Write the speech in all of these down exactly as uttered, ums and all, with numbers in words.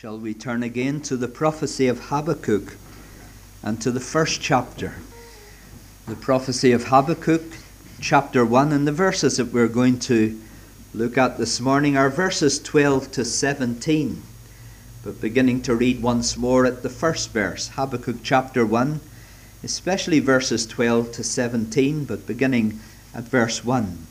Shall we turn again to the prophecy of Habakkuk and to the first chapter? The prophecy of Habakkuk, chapter one, and the verses that we're going to look at this morning are verses twelve to seventeen. But beginning to read once more at the first verse, Habakkuk chapter one, especially verses twelve to seventeen, but beginning at verse one.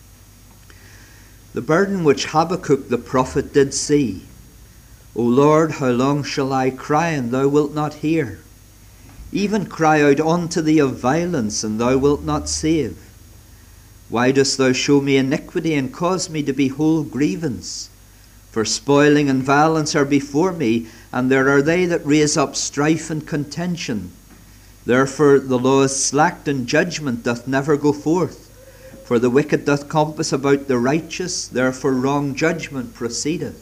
The burden which Habakkuk the prophet did see. O Lord, how long shall I cry, and thou wilt not hear? Even cry out unto thee of violence, and thou wilt not save. Why dost thou show me iniquity, and cause me to behold grievance? For spoiling and violence are before me, and there are they that raise up strife and contention. Therefore the law is slacked, and judgment doth never go forth. For the wicked doth compass about the righteous, therefore wrong judgment proceedeth.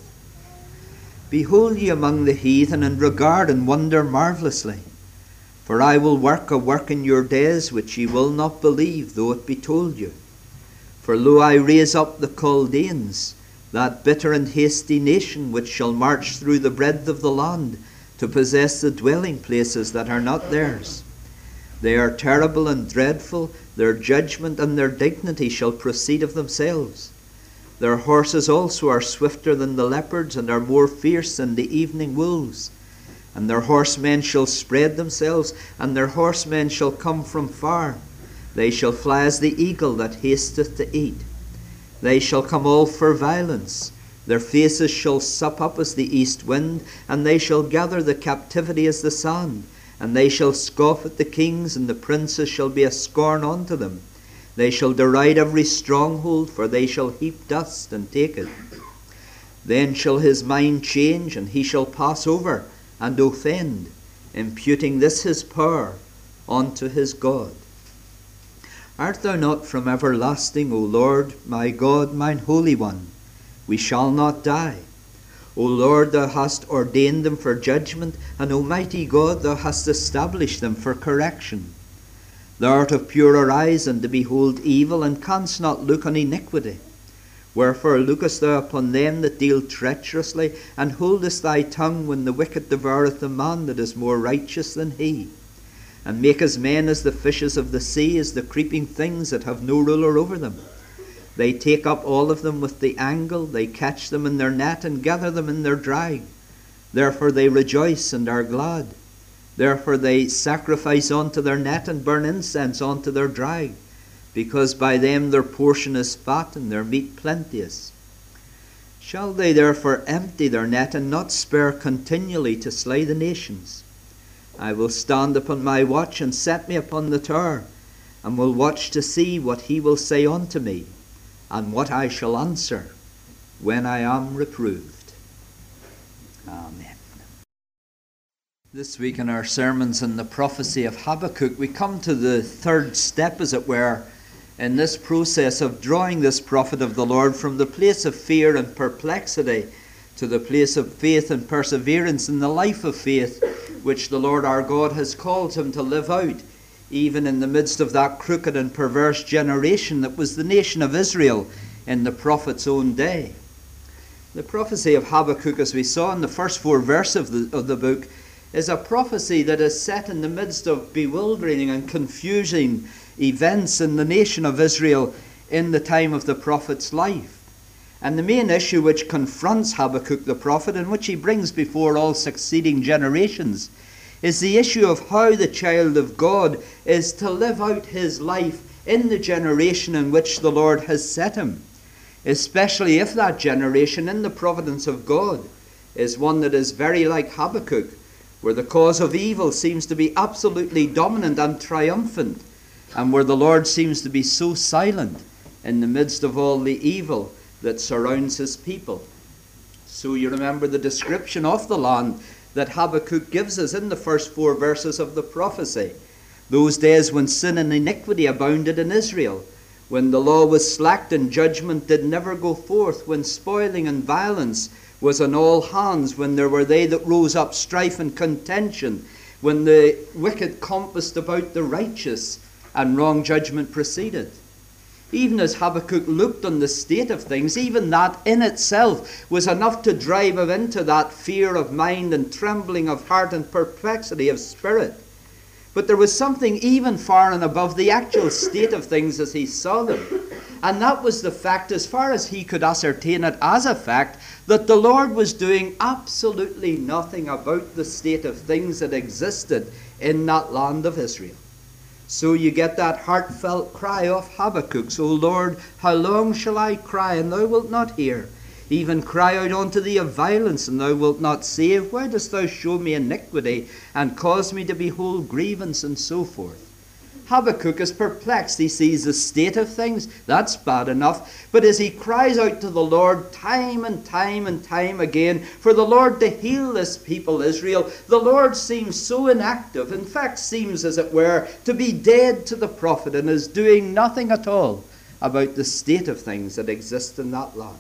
Behold ye among the heathen, and regard and wonder marvellously. For I will work a work in your days, which ye will not believe, though it be told you. For lo, I raise up the Chaldeans, that bitter and hasty nation, which shall march through the breadth of the land, to possess the dwelling places that are not theirs. They are terrible and dreadful, their judgment and their dignity shall proceed of themselves. Their horses also are swifter than the leopards, and are more fierce than the evening wolves. And their horsemen shall spread themselves, and their horsemen shall come from far. They shall fly as the eagle that hasteth to eat. They shall come all for violence. Their faces shall sup up as the east wind, and they shall gather the captivity as the sand. And they shall scoff at the kings, and the princes shall be a scorn unto them. They shall deride every stronghold, for they shall heap dust and take it. Then shall his mind change, and he shall pass over and offend, imputing this his power unto his God. Art thou not from everlasting, O Lord, my God, mine Holy One? We shall not die. O Lord, thou hast ordained them for judgment, and Almighty God, thou hast established them for correction. Thou art of purer eyes than to behold evil, and canst not look on iniquity. Wherefore lookest thou upon them that deal treacherously, and holdest thy tongue when the wicked devoureth a man that is more righteous than he? And makest men as the fishes of the sea, as the creeping things that have no ruler over them. They take up all of them with the angle, they catch them in their net, and gather them in their drag. Therefore they rejoice and are glad. Therefore they sacrifice unto their net, and burn incense unto their drag, because by them their portion is fat, and their meat plenteous. Shall they therefore empty their net, and not spare continually to slay the nations? I will stand upon my watch, and set me upon the tower, and will watch to see what he will say unto me, and what I shall answer when I am reproved. Amen. This week in our sermons in the prophecy of Habakkuk, we come to the third step, as it were, in this process of drawing this prophet of the Lord from the place of fear and perplexity to the place of faith and perseverance in the life of faith which the Lord our God has called him to live out, even in the midst of that crooked and perverse generation that was the nation of Israel in the prophet's own day. The prophecy of Habakkuk, as we saw in the first four verses of the, of the book, is a prophecy that is set in the midst of bewildering and confusing events in the nation of Israel in the time of the prophet's life. And the main issue which confronts Habakkuk the prophet, and which he brings before all succeeding generations, is the issue of how the child of God is to live out his life in the generation in which the Lord has set him, especially if that generation, in the providence of God, is one that is very like Habakkuk, where the cause of evil seems to be absolutely dominant and triumphant, and where the Lord seems to be so silent in the midst of all the evil that surrounds his people. So you remember the description of the land that Habakkuk gives us in the first four verses of the prophecy. Those days when sin and iniquity abounded in Israel, when the law was slacked and judgment did never go forth, when spoiling and violence was on all hands, when there were they that rose up strife and contention, when the wicked compassed about the righteous, and wrong judgment proceeded. Even as Habakkuk looked on the state of things, even that in itself was enough to drive him into that fear of mind and trembling of heart and perplexity of spirit. But there was something even far and above the actual state of things as he saw them. And that was the fact, as far as he could ascertain it as a fact, that the Lord was doing absolutely nothing about the state of things that existed in that land of Israel. So you get that heartfelt cry of Habakkuk's, O Lord, how long shall I cry, and thou wilt not hear? Even cry out unto thee of violence, and thou wilt not save. Why dost thou show me iniquity, and cause me to behold grievance, and so forth? Habakkuk is perplexed. He sees the state of things. That's bad enough. But as he cries out to the Lord time and time and time again for the Lord to heal this people Israel, the Lord seems so inactive. In fact, seems, as it were, to be dead to the prophet, and is doing nothing at all about the state of things that exist in that land.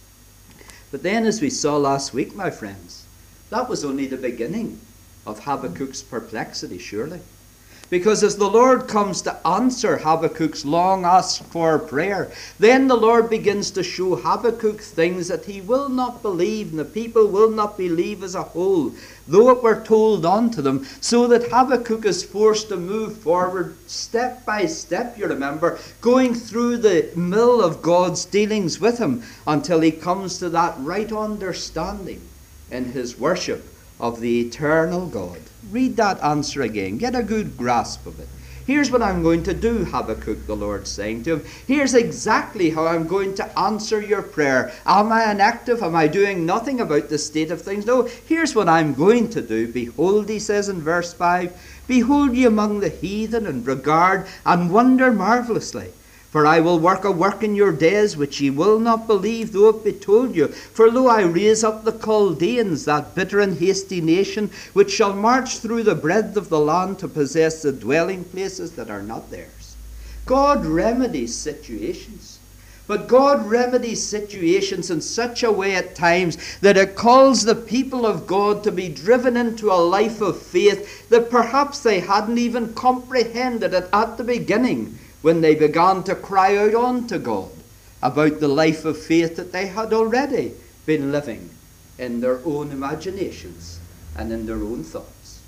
But then, as we saw last week, my friends, that was only the beginning of Habakkuk's perplexity, surely. Because as the Lord comes to answer Habakkuk's long asked for prayer, then the Lord begins to show Habakkuk things that he will not believe, and the people will not believe as a whole, though it were told unto them, so that Habakkuk is forced to move forward step by step, you remember, going through the mill of God's dealings with him until he comes to that right understanding in his worship of the eternal God. Read that answer again. Get a good grasp of it. Here's what I'm going to do, Habakkuk, the Lord saying to him. Here's exactly how I'm going to answer your prayer. Am I inactive? Am I doing nothing about the state of things? No, here's what I'm going to do. Behold, he says in verse five, behold ye among the heathen, and regard and wonder marvellously. For I will work a work in your days which ye will not believe, though it be told you. For lo, I raise up the Chaldeans, that bitter and hasty nation, which shall march through the breadth of the land to possess the dwelling places that are not theirs. God remedies situations. But God remedies situations in such a way at times that it calls the people of God to be driven into a life of faith that perhaps they hadn't even comprehended it at the beginning, when they began to cry out unto God about the life of faith that they had already been living in their own imaginations and in their own thoughts.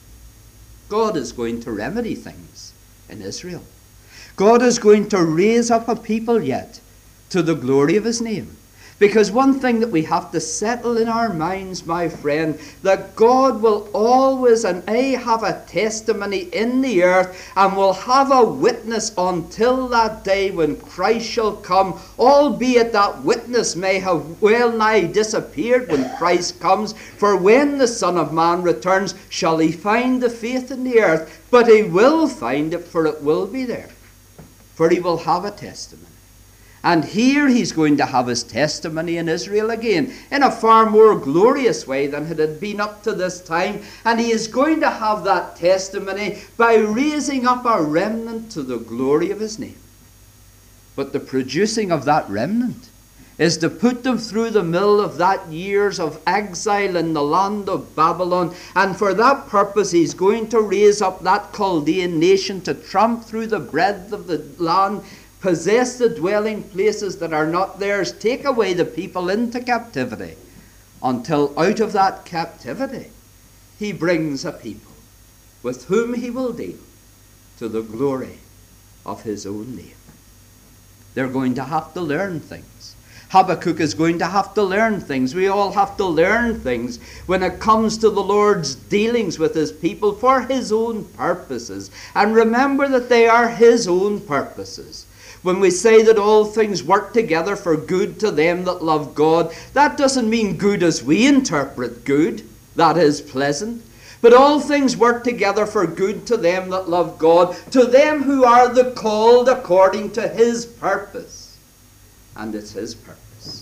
God is going to remedy things in Israel. God is going to raise up a people yet to the glory of his name. Because one thing that we have to settle in our minds, my friend, that God will always and aye have a testimony in the earth, and will have a witness until that day when Christ shall come, albeit that witness may have well nigh disappeared when Christ comes. For when the Son of Man returns, shall he find the faith in the earth? But he will find it, for it will be there. For he will have a testimony. And here he's going to have his testimony in Israel again, in a far more glorious way than it had been up to this time. And he is going to have that testimony by raising up a remnant to the glory of his name. But the producing of that remnant is to put them through the mill of that years of exile in the land of Babylon. And for that purpose he's going to raise up that Chaldean nation to tramp through the breadth of the land, possess the dwelling places that are not theirs, take away the people into captivity, until out of that captivity he brings a people with whom he will deal to the glory of his own name. They're going to have to learn things. Habakkuk is going to have to learn things. We all have to learn things when it comes to the Lord's dealings with his people for his own purposes. And remember that they are his own purposes. When we say that all things work together for good to them that love God, that doesn't mean good as we interpret good, that is pleasant. But all things work together for good to them that love God, to them who are the called according to his purpose. And it's his purpose.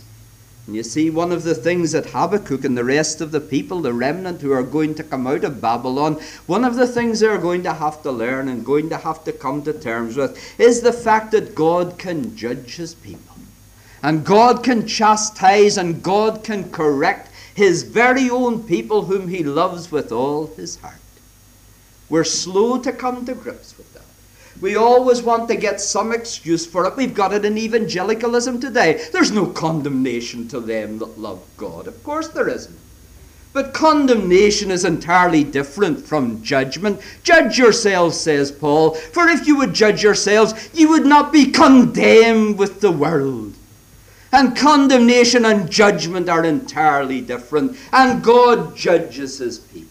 And you see, one of the things that Habakkuk and the rest of the people, the remnant who are going to come out of Babylon, one of the things they're going to have to learn and going to have to come to terms with is the fact that God can judge his people. And God can chastise and God can correct his very own people whom he loves with all his heart. We're slow to come to grips with that. We always want to get some excuse for it. We've got it in evangelicalism today. There's no condemnation to them that love God. Of course there isn't. But condemnation is entirely different from judgment. Judge yourselves, says Paul, for if you would judge yourselves, you would not be condemned with the world. And condemnation and judgment are entirely different. And God judges his people.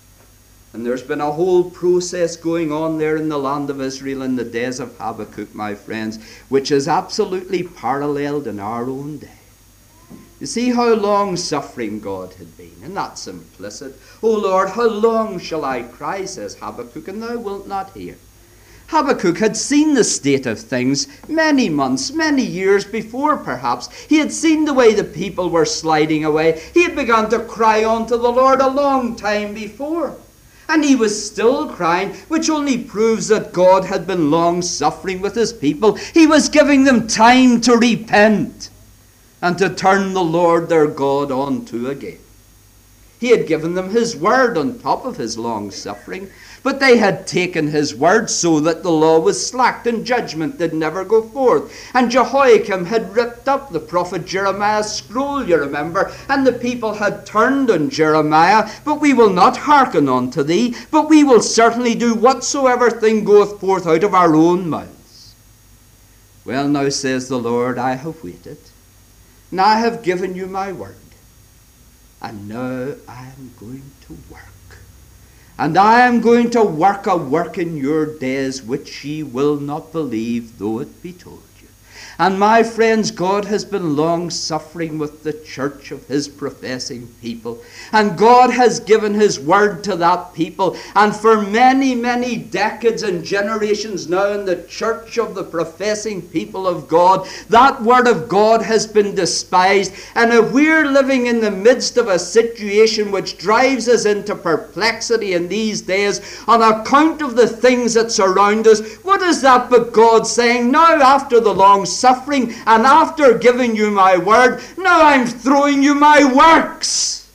And there's been a whole process going on there in the land of Israel in the days of Habakkuk, my friends, which is absolutely paralleled in our own day. You see how long-suffering God had been, and that's implicit. O Lord, how long shall I cry, says Habakkuk, and thou wilt not hear. Habakkuk had seen the state of things many months, many years before perhaps. He had seen the way the people were sliding away. He had begun to cry unto the Lord a long time before. And he was still crying, which only proves that God had been long-suffering with his people. He was giving them time to repent and to turn the Lord their God unto again. He had given them his word on top of his long-suffering, but they had taken his word so that the law was slacked and judgment did never go forth. And Jehoiakim had ripped up the prophet Jeremiah's scroll, you remember, and the people had turned on Jeremiah. But we will not hearken unto thee, but we will certainly do whatsoever thing goeth forth out of our own mouths. Well, now says the Lord, I have waited, and I have given you my word, and now I am going to work. And I am going to work a work in your days which ye will not believe, though it be told you. And my friends, God has been long-suffering with the church of his professing people. And God has given his word to that people. And for many, many decades and generations now in the church of the professing people of God, that word of God has been despised. And if we're living in the midst of a situation which drives us into perplexity in these days on account of the things that surround us, what is that but God saying, now after the long suffering and after giving you my word, now I'm throwing you my works.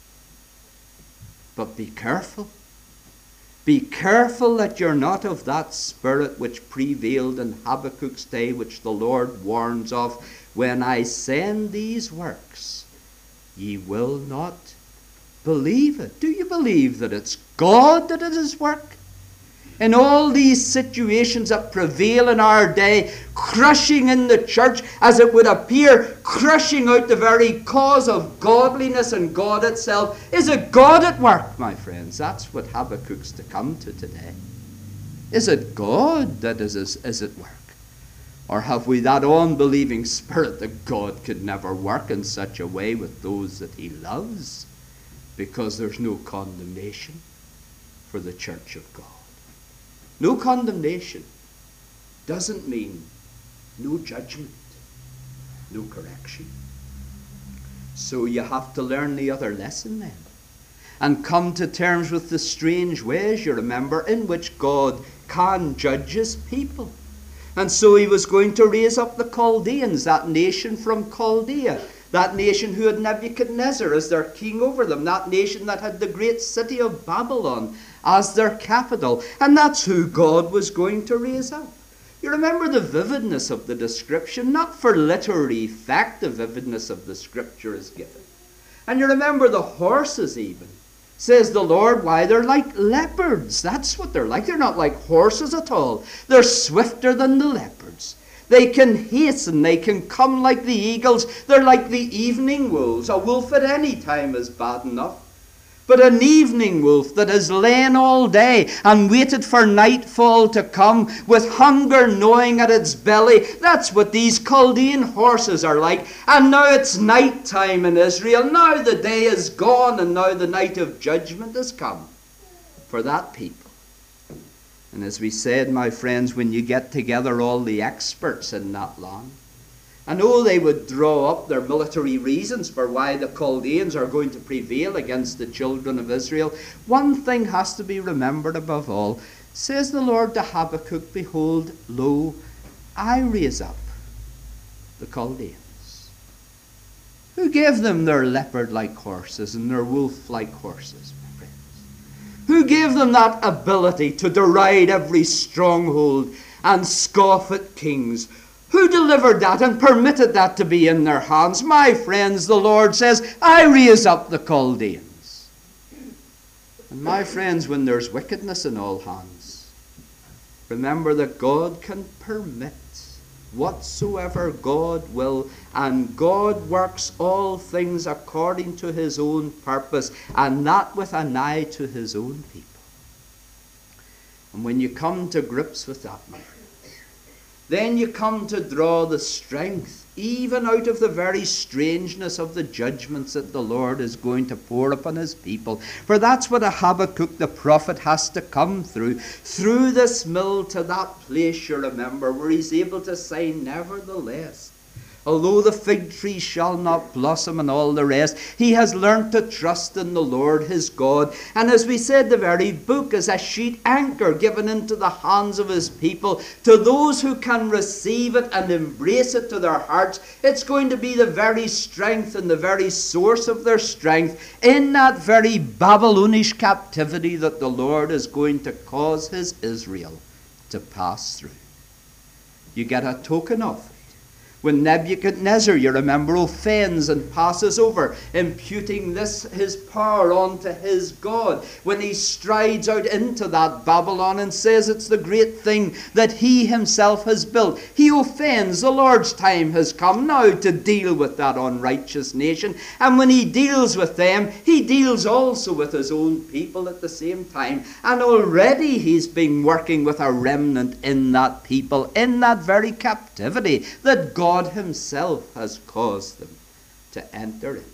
But be careful. Be careful that you're not of that spirit which prevailed in Habakkuk's day, which the Lord warns of. When I send these works, ye will not believe it. Do you believe that it's God that is his work? In all these situations that prevail in our day, crushing in the church, as it would appear, crushing out the very cause of godliness and God itself, is it God at work, my friends? That's what Habakkuk's to come to today. Is it God that is, is, is at work? Or have we that unbelieving spirit that God could never work in such a way with those that he loves, because there's no condemnation for the church of God? No condemnation doesn't mean no judgment, no correction. So you have to learn the other lesson then, and come to terms with the strange ways, you remember, in which God can judge his people. And so he was going to raise up the Chaldeans, that nation from Chaldea, that nation who had Nebuchadnezzar as their king over them, that nation that had the great city of Babylon as their capital. And that's who God was going to raise up. You remember the vividness of the description, not for literary fact, the vividness of the scripture is given. And you remember the horses even. Says the Lord, why, they're like leopards. That's what they're like. They're not like horses at all. They're swifter than the leopards. They can hasten. They can come like the eagles. They're like the evening wolves. A wolf at any time is bad enough. But an evening wolf that has lain all day and waited for nightfall to come with hunger gnawing at its belly, that's what these Chaldean horses are like. And now it's night time in Israel. Now the day is gone, and now the night of judgment has come for that people. And as we said, my friends, when you get together all the experts in that land, I know they would draw up their military reasons for why the Chaldeans are going to prevail against the children of Israel. One thing has to be remembered above all. Says the Lord to Habakkuk, behold, lo, I raise up the Chaldeans. Who gave them their leopard-like horses and their wolf-like horses, my friends? Who gave them that ability to deride every stronghold and scoff at kings. Who delivered that and permitted that to be in their hands? My friends, the Lord says, I raise up the Chaldeans. And my friends, when there's wickedness in all hands, remember that God can permit whatsoever God will, and God works all things according to his own purpose, and that with an eye to his own people. And when you come to grips with that, my friends, then you come to draw the strength even out of the very strangeness of the judgments that the Lord is going to pour upon his people. For that's what a Habakkuk the prophet has to come through. Through this mill to that place, you remember, where he's able to say, nevertheless, although the fig tree shall not blossom and all the rest, he has learnt to trust in the Lord his God. And as we said, the very book is a sheet anchor given into the hands of his people. To those who can receive it and embrace it to their hearts, it's going to be the very strength and the very source of their strength in that very Babylonish captivity that the Lord is going to cause his Israel to pass through. You get a token of it when Nebuchadnezzar, you remember, offends and passes over, imputing this his power onto his God. When he strides out into that Babylon and says it's the great thing that he himself has built, he offends. The Lord's time has come now to deal with that unrighteous nation. And when he deals with them, he deals also with his own people at the same time. And already he's been working with a remnant in that people, in that very captivity that God God himself has caused them to enter into.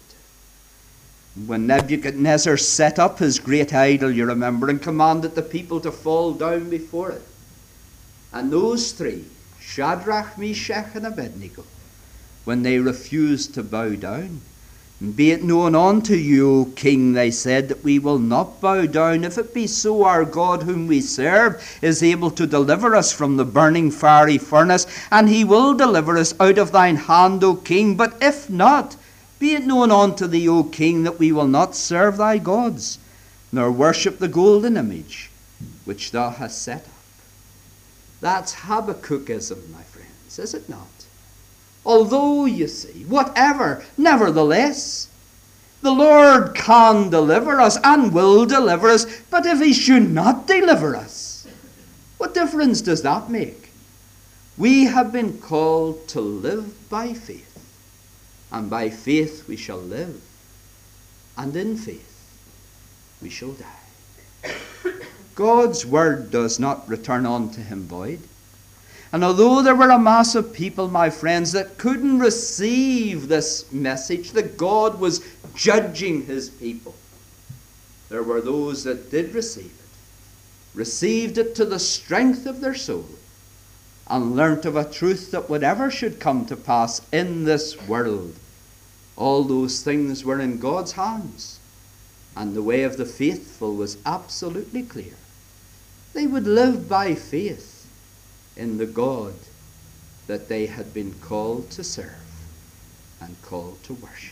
When Nebuchadnezzar set up his great idol, you remember, and commanded the people to fall down before it, and those three, Shadrach, Meshach, and Abednego, when they refused to bow down, and be it known unto you, O king, they said, that we will not bow down, if it be so our God whom we serve is able to deliver us from the burning fiery furnace, and he will deliver us out of thine hand, O king. But if not, be it known unto thee, O king, that we will not serve thy gods, nor worship the golden image which thou hast set up. That's Habakkukism, my friends, is it not? Although, you see, whatever, nevertheless, the Lord can deliver us and will deliver us, but if he should not deliver us, what difference does that make? We have been called to live by faith, and by faith we shall live, and in faith we shall die. God's word does not return unto him void. And although there were a mass of people, my friends, that couldn't receive this message that God was judging his people, there were those that did receive it, received it to the strength of their soul, and learnt of a truth that whatever should come to pass in this world, all those things were in God's hands, and the way of the faithful was absolutely clear. They would live by faith in the God that they had been called to serve and called to worship.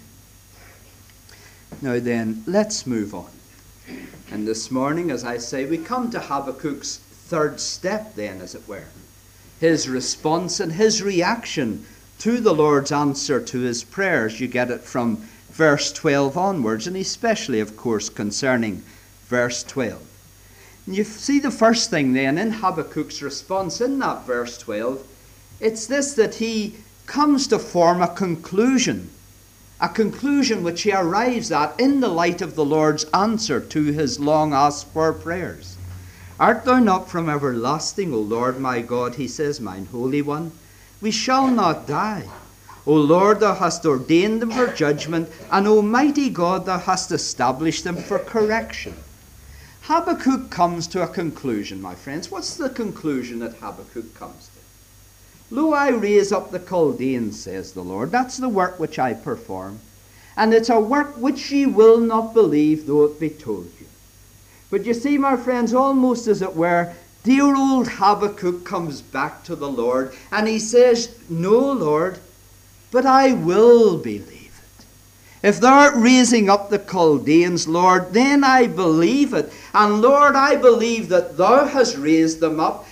Now then, let's move on. And this morning, as I say, we come to Habakkuk's third step then, as it were. His response and his reaction to the Lord's answer to his prayers. You get it from verse twelve onwards, and especially, of course, concerning verse twelve. You see the first thing then in Habakkuk's response in that verse twelve, it's this, that he comes to form a conclusion, a conclusion which he arrives at in the light of the Lord's answer to his long asked for prayers. Art thou not from everlasting, O Lord my God, he says, mine Holy One? We shall not die. O Lord, thou hast ordained them for judgment, and O mighty God, thou hast established them for correction. Habakkuk comes to a conclusion, my friends. What's the conclusion that Habakkuk comes to? Lo, I raise up the Chaldeans, says the Lord. That's the work which I perform. And it's a work which ye will not believe, though it be told you. But you see, my friends, almost as it were, dear old Habakkuk comes back to the Lord, and he says, no, Lord, but I will believe. If thou art raising up the Chaldeans, Lord, then I believe it. And Lord, I believe that thou hast raised them up,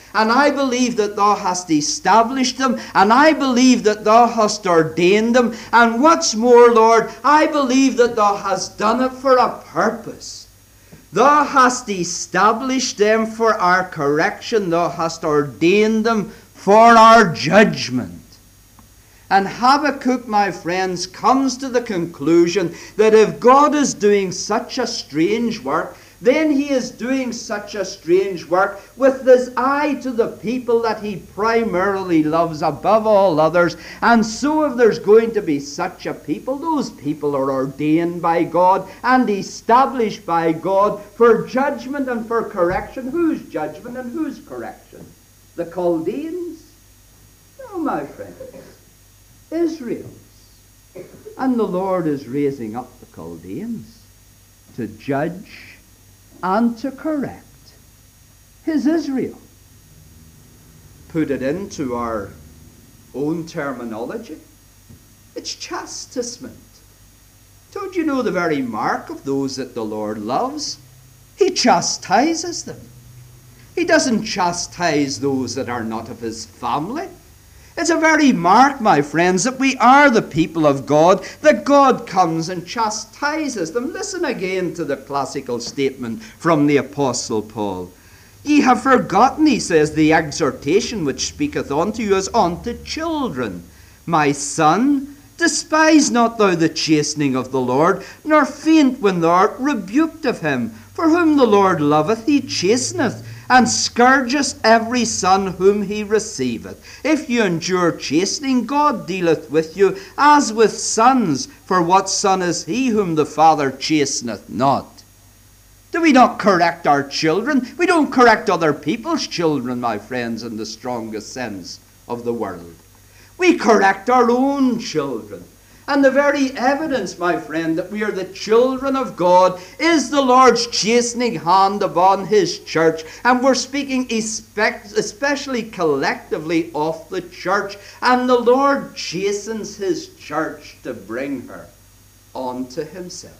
And I believe that thou hast established them, and I believe that thou hast ordained them. And what's more, Lord, I believe that thou hast done it for a purpose. Thou hast established them for our correction. Thou hast ordained them for our judgment. And Habakkuk, my friends, comes to the conclusion that if God is doing such a strange work, then he is doing such a strange work with his eye to the people that he primarily loves above all others. And so if there's going to be such a people, those people are ordained by God and established by God for judgment and for correction. Whose judgment and whose correction? The Chaldeans? No, my friends. Israel's. And the Lord is raising up the Chaldeans to judge and to correct his Israel. Put it into our own terminology, it's chastisement. Don't you know the very mark of those that the Lord loves? He chastises them. He doesn't chastise those that are not of his family. It's a very mark, my friends, that we are the people of God, that God comes and chastises them. Listen again to the classical statement from the Apostle Paul. Ye have forgotten, he says, the exhortation which speaketh unto you as unto children. My son, despise not thou the chastening of the Lord, nor faint when thou art rebuked of him. For whom the Lord loveth, he chasteneth, and scourgeth every son whom he receiveth. If you endure chastening, God dealeth with you as with sons. For what son is he whom the Father chasteneth not? Do we not correct our children? We don't correct other people's children, my friends, in the strongest sense of the word. We correct our own children. And the very evidence, my friend, that we are the children of God is the Lord's chastening hand upon his church. And we're speaking especially collectively of the church. And the Lord chastens his church to bring her unto himself.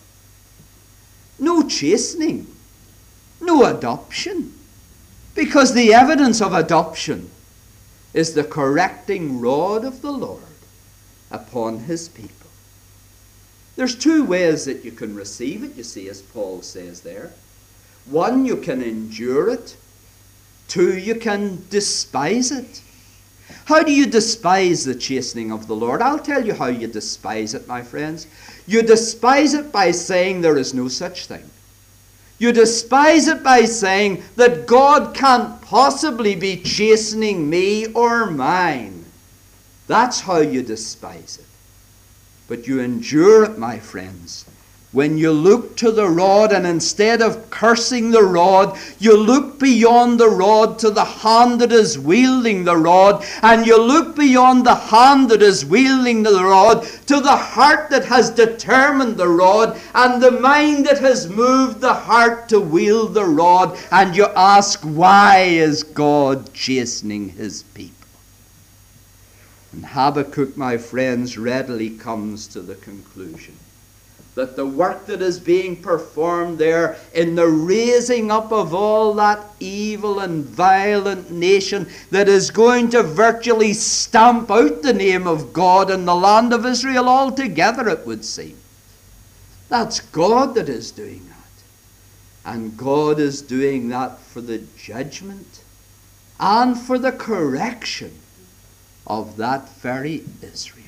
No chastening, no adoption. Because the evidence of adoption is the correcting rod of the Lord upon his people. There's two ways that you can receive it, you see, as Paul says there. One, you can endure it. Two, you can despise it. How do you despise the chastening of the Lord? I'll tell you how you despise it, my friends. You despise it by saying there is no such thing. You despise it by saying that God can't possibly be chastening me or mine. That's how you despise it. But you endure it, my friends, when you look to the rod, and instead of cursing the rod, you look beyond the rod to the hand that is wielding the rod, and you look beyond the hand that is wielding the rod to the heart that has determined the rod, and the mind that has moved the heart to wield the rod, and you ask, why is God chastening his people? And Habakkuk, my friends, readily comes to the conclusion that the work that is being performed there in the raising up of all that evil and violent nation that is going to virtually stamp out the name of God in the land of Israel altogether, it would seem. That's God that is doing that. And God is doing that for the judgment and for the correction of that very Israel.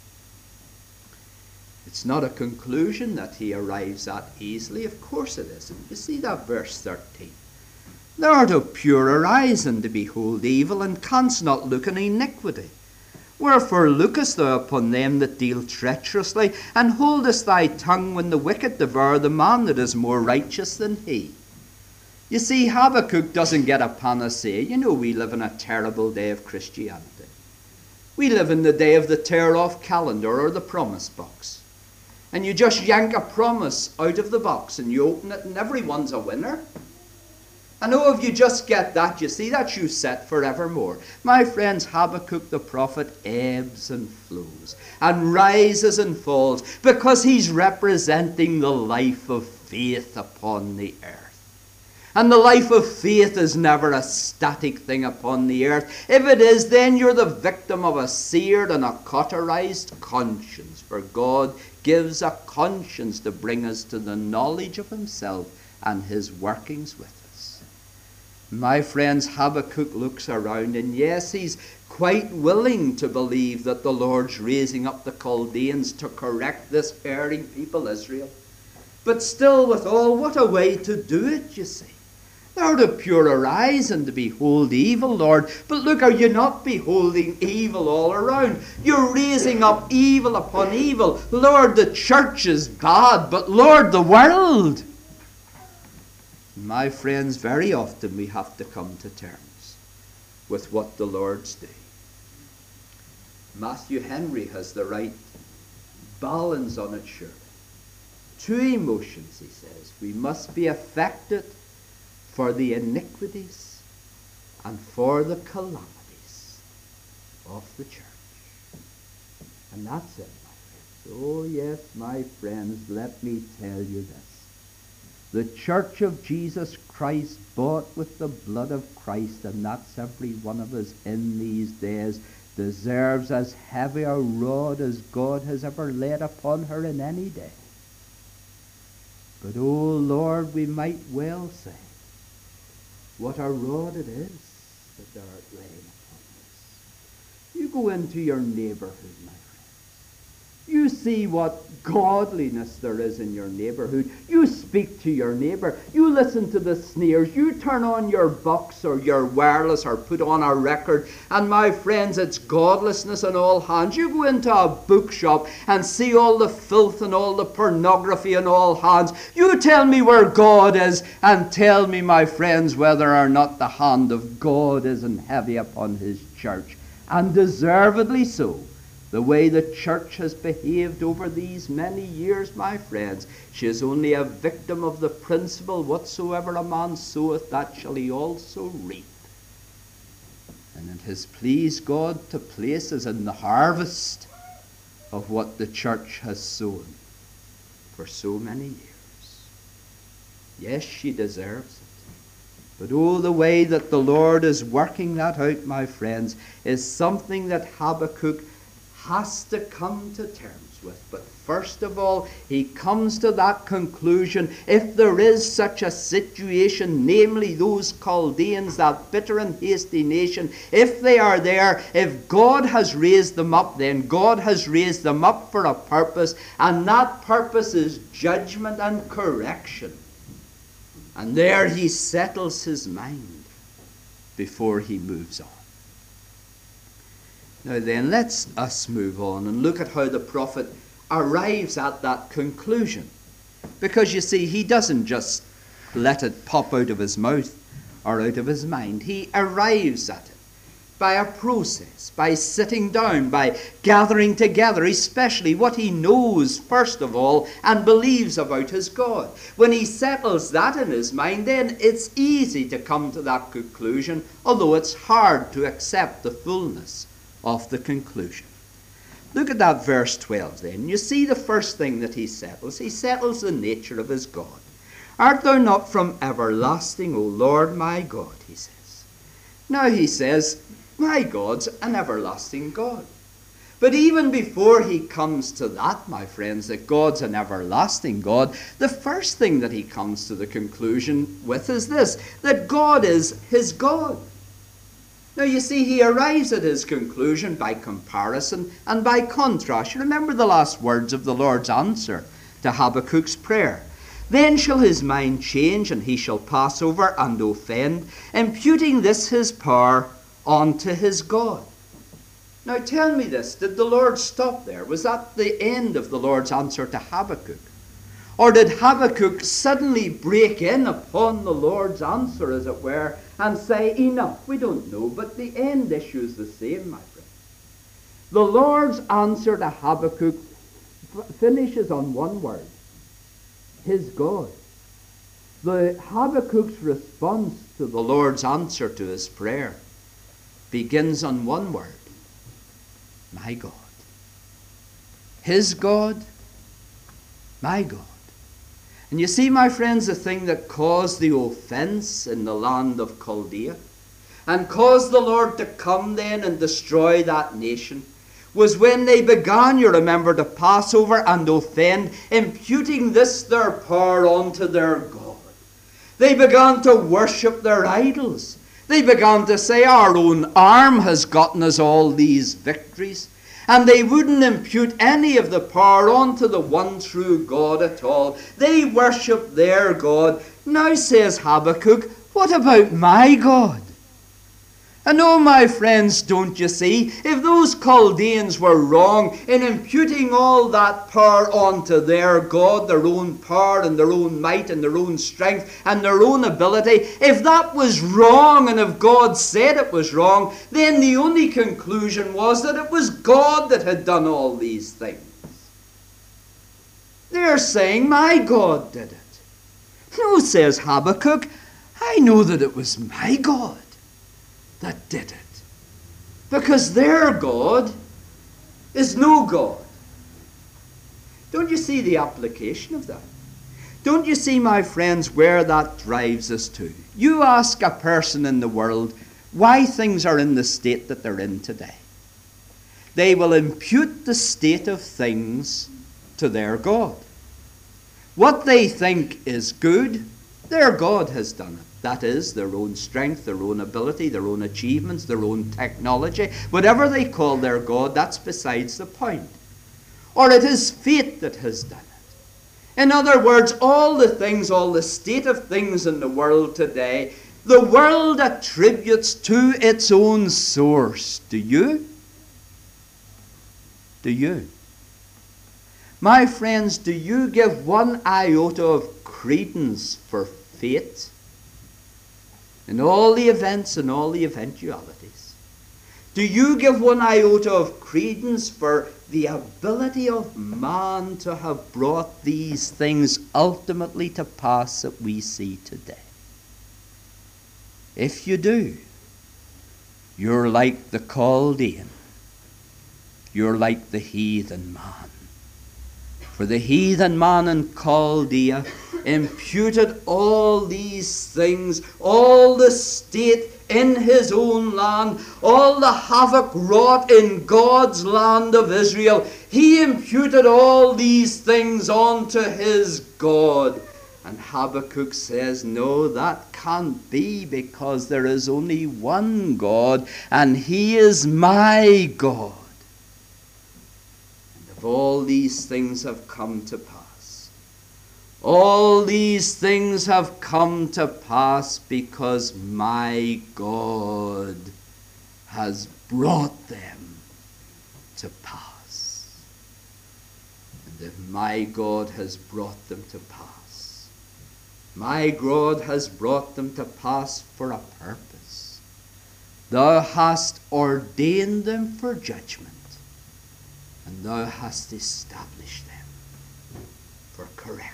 It's not a conclusion that he arrives at easily. Of course it isn't. You see that verse thirteen. Thou art of purer eyes than to behold evil, and canst not look on iniquity. Wherefore lookest thou upon them that deal treacherously, and holdest thy tongue when the wicked devour the man that is more righteous than he? You see, Habakkuk doesn't get a panacea. You know, we live in a terrible day of Christianity. We live in the day of the tear-off calendar or the promise box. And you just yank a promise out of the box and you open it and everyone's a winner. And oh, if you just get that, you see, that's you set forevermore. My friends, Habakkuk the prophet ebbs and flows and rises and falls because he's representing the life of faith upon the earth. And the life of faith is never a static thing upon the earth. If it is, then you're the victim of a seared and a cauterized conscience. For God gives a conscience to bring us to the knowledge of himself and his workings with us. My friends, Habakkuk looks around, and yes, he's quite willing to believe that the Lord's raising up the Chaldeans to correct this erring people, Israel. But still, with all, what a way to do it, you see. Thou to pure our eyes and to behold evil, Lord. But look, are you not beholding evil all around? You're raising up evil upon evil. Lord, the church is bad, but Lord, the world. My friends, very often we have to come to terms with what the Lord's doing. Matthew Henry has the right balance on it, surely. Two emotions, he says. We must be affected for the iniquities and for the calamities of the church. And that's it, my friends. Oh yes, my friends, let me tell you this. The church of Jesus Christ, bought with the blood of Christ, and that's every one of us in these days, deserves as heavy a rod as God has ever laid upon her in any day. But, oh Lord, we might well say, what a rod it is that thou art laying upon us. You go into your neighborhood, my friends. You see what godliness there is in your neighborhood. You speak to your neighbor. You listen to the sneers. You turn on your box or your wireless or put on a record. And my friends, it's godlessness on all hands. You go into a bookshop and see all the filth and all the pornography on all hands. You tell me where God is, and tell me, my friends, whether or not the hand of God isn't heavy upon his church. And deservedly so. The way the church has behaved over these many years, my friends, she is only a victim of the principle, whatsoever a man soweth, that shall he also reap. And it has pleased God to place us in the harvest of what the church has sown for so many years. Yes, she deserves it. But oh, the way that the Lord is working that out, my friends, is something that Habakkuk has to come to terms with. But first of all, he comes to that conclusion, if there is such a situation, namely those Chaldeans, that bitter and hasty nation, if they are there, if God has raised them up, then God has raised them up for a purpose, and that purpose is judgment and correction. And there he settles his mind before he moves on. Now then, let's us move on and look at how the prophet arrives at that conclusion. Because you see, he doesn't just let it pop out of his mouth or out of his mind. He arrives at it by a process, by sitting down, by gathering together, especially what he knows, first of all, and believes about his God. When he settles that in his mind, then it's easy to come to that conclusion, although it's hard to accept the fullness of the conclusion. Look at that verse twelve then. You see the first thing that he settles. He settles the nature of his God. Art thou not from everlasting, O Lord my God, he says. Now he says, my God's an everlasting God. But even before he comes to that, my friends, that God's an everlasting God, the first thing that he comes to the conclusion with is this, that God is his God. Now you see, he arrives at his conclusion by comparison and by contrast. You remember the last words of the Lord's answer to Habakkuk's prayer. Then shall his mind change, and he shall pass over and offend, imputing this his power unto his God. Now tell me this, did the Lord stop there? Was that the end of the Lord's answer to Habakkuk? Or did Habakkuk suddenly break in upon the Lord's answer, as it were, and say, enough? We don't know, but the end issue is the same, my friend. The Lord's answer to Habakkuk finishes on one word, his God. The Habakkuk's response to the Lord's answer to his prayer begins on one word, my God. His God, my God. And you see, my friends, the thing that caused the offense in the land of Chaldea and caused the Lord to come then and destroy that nation was when they began, you remember, to pass over and offend, imputing this their power onto their God. They began to worship their idols. They began to say, our own arm has gotten us all these victories. And they wouldn't impute any of the power onto the one true God at all. They worshipped their God. Now, says Habakkuk, what about my God? And oh, my friends, don't you see, if those Chaldeans were wrong in imputing all that power onto their God, their own power and their own might and their own strength and their own ability, if that was wrong and if God said it was wrong, then the only conclusion was that it was God that had done all these things. They're saying, my God did it. No, says Habakkuk, I know that it was my God that did it. Because their God is no God. Don't you see the application of that? Don't you see, my friends, where that drives us to? You ask a person in the world why things are in the state that they're in today. They will impute the state of things to their God. What they think is good, their God has done it. That is, their own strength, their own ability, their own achievements, their own technology. Whatever they call their God, that's besides the point. Or it is fate that has done it. In other words, all the things, all the state of things in the world today, the world attributes to its own source. Do you? Do you? My friends, do you give one iota of credence for fate? In all the events and all the eventualities, do you give one iota of credence for the ability of man to have brought these things ultimately to pass that we see today? If you do, you're like the Chaldean. You're like the heathen man. For the heathen man in Chaldea imputed all these things, all the state in his own land, all the havoc wrought in God's land of Israel. He imputed all these things onto his God. And Habakkuk says, no, that can't be, because there is only one God, and he is my God. And if all these things have come to pass, all these things have come to pass because my God has brought them to pass. And if my God has brought them to pass, my God has brought them to pass for a purpose. Thou hast ordained them for judgment, and thou hast established them for correction.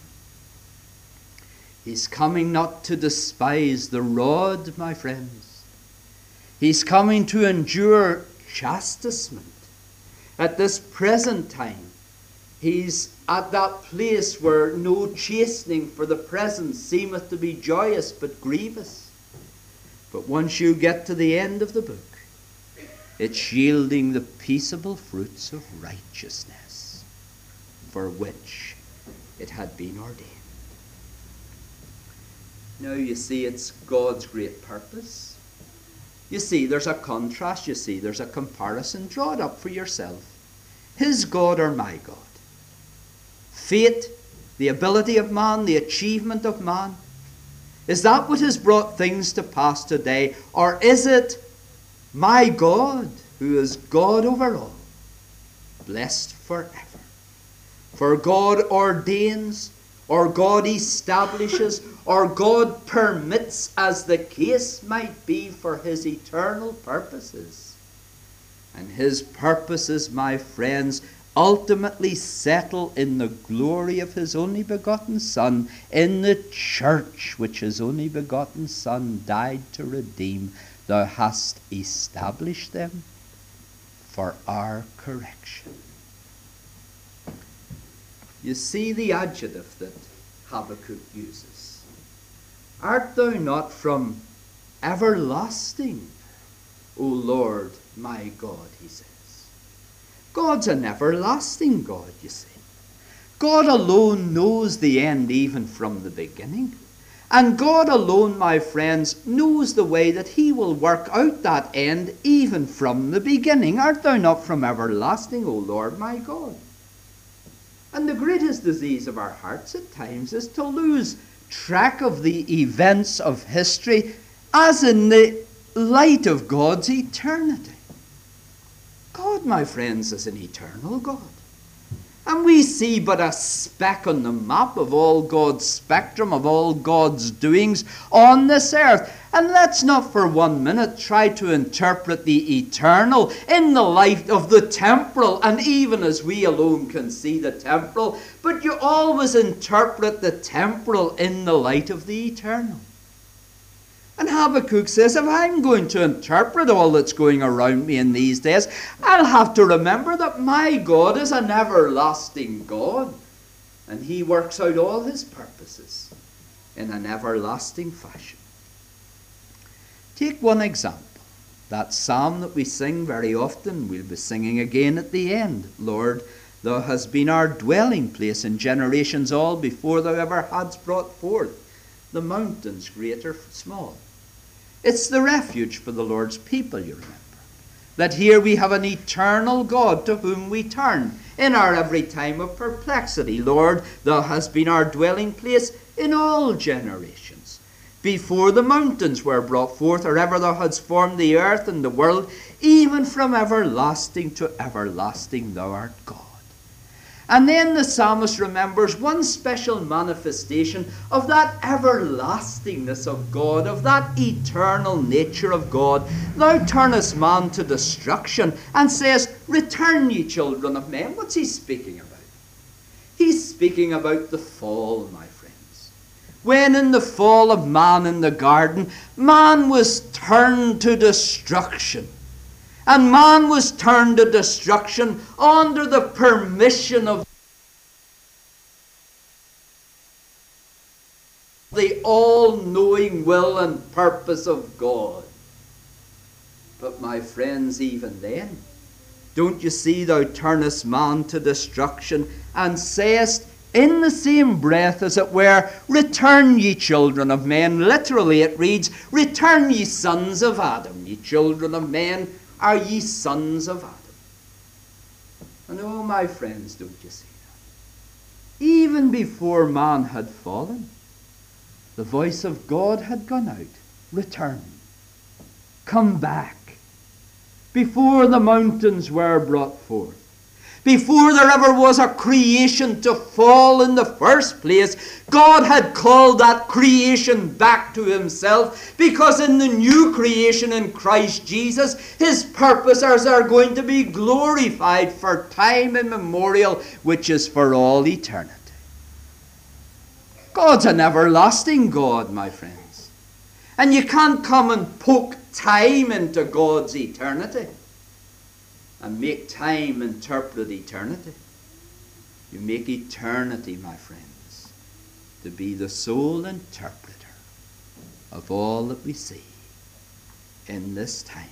He's coming not to despise the rod, my friends. He's coming to endure chastisement. At this present time, he's at that place where no chastening for the present seemeth to be joyous but grievous. But once you get to the end of the book, it's yielding the peaceable fruits of righteousness, for which it had been ordained. Now you see, it's God's great purpose. You see, there's a contrast. You see, there's a comparison. Draw it up for yourself. His God or my God? Fate, the ability of man, the achievement of man. Is that what has brought things to pass today? Or is it my God, who is God over all, blessed forever? For God ordains, or God establishes, or God permits, as the case might be, for his eternal purposes. And his purposes, my friends, ultimately settle in the glory of his only begotten Son, in the church which his only begotten Son died to redeem. Thou hast established them for our correction. You see the adjective that Habakkuk uses. Art thou not from everlasting, O Lord my God, he says. God's an everlasting God, you see. God alone knows the end even from the beginning. And God alone, my friends, knows the way that he will work out that end even from the beginning. Art thou not from everlasting, O Lord my God? And the greatest disease of our hearts at times is to lose track of the events of history as in the light of God's eternity. God, my friends, is an eternal God. And we see but a speck on the map of all God's spectrum, of all God's doings on this earth. And let's not for one minute try to interpret the eternal in the light of the temporal, and even as we alone can see the temporal, but you always interpret the temporal in the light of the eternal. And Habakkuk says, if I'm going to interpret all that's going around me in these days, I'll have to remember that my God is an everlasting God. And he works out all his purposes in an everlasting fashion. Take one example. That psalm that we sing very often, we'll be singing again at the end. Lord, thou hast been our dwelling place in generations all before thou ever hadst brought forth the mountains, great or small. It's the refuge for the Lord's people, you remember. That here we have an eternal God to whom we turn in our every time of perplexity. Lord, thou hast been our dwelling place in all generations. Before the mountains were brought forth, or ever thou hadst formed the earth and the world, even from everlasting to everlasting thou art God. And then the psalmist remembers one special manifestation of that everlastingness of God, of that eternal nature of God. Thou turnest man to destruction and says, return ye children of men. What's he speaking about? He's speaking about the fall, my friends. When in the fall of man in the garden, man was turned to destruction. And man was turned to destruction under the permission of the all-knowing will and purpose of God. But my friends, even then, don't you see thou turnest man to destruction, and sayest in the same breath, as it were, return ye children of men. Literally it reads, return ye sons of Adam. Ye children of men, are ye sons of Adam? And oh, my friends, don't you see that? Even before man had fallen, the voice of God had gone out. Return. Come back. Before the mountains were brought forth, before there ever was a creation to fall in the first place, God had called that creation back to himself, because in the new creation in Christ Jesus, his purposes are going to be glorified for time immemorial, which is for all eternity. God's an everlasting God, my friends. And you can't come and poke time into God's eternity and make time interpret eternity. You make eternity, my friends, to be the sole interpreter of all that we see in this time.